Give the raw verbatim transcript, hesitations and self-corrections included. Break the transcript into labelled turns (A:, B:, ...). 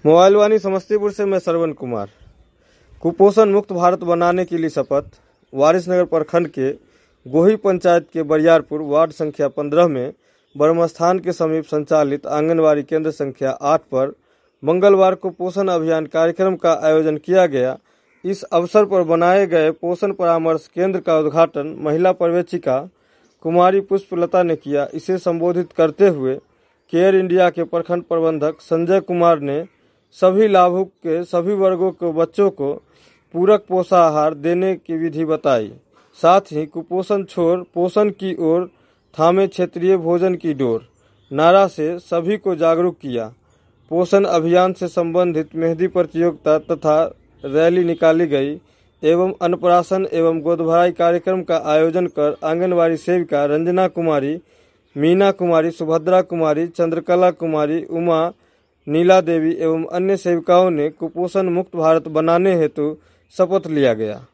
A: Mobile वाणी समस्तीपुर से मैं श्रवण कुमार। कुपोषण मुक्त भारत बनाने के लिए शपथ। वारिसनगर प्रखंड के गोही पंचायत के बरियारपुर वार्ड संख्या पंद्रह में ब्रह्मस्थान के समीप संचालित आंगनबाड़ी केंद्र संख्या आठ पर मंगलवार को पोषण अभियान कार्यक्रम का आयोजन किया गया। इस अवसर पर बनाए गए पोषण परामर्श केंद्र का उद्घाटन महिला पर्यवेक्षिका कुमारी पुष्पलता ने किया। इसे संबोधित करते हुए केयर इंडिया के प्रखंड प्रबंधक संजय कुमार ने सभी लाभुक के सभी वर्गों के बच्चों को पूरक पोषाहार देने की विधि बताई। साथ ही कुपोषण छोड़ पोषण की ओर थामे क्षेत्रीय भोजन की डोर नारा से सभी को जागरूक किया। पोषण अभियान से संबंधित मेहंदी प्रतियोगिता तथा रैली निकाली गई एवं अन्नप्राशन एवं गोदभराई कार्यक्रम का आयोजन कर आंगनबाड़ी सेविका रंजना कुमारी, मीना कुमारी, सुभद्रा कुमारी, चंद्रकला कुमारी, उमा, नीला देवी एवं अन्य सेविकाओं ने कुपोषण मुक्त भारत बनाने हेतु शपथ लिया गया।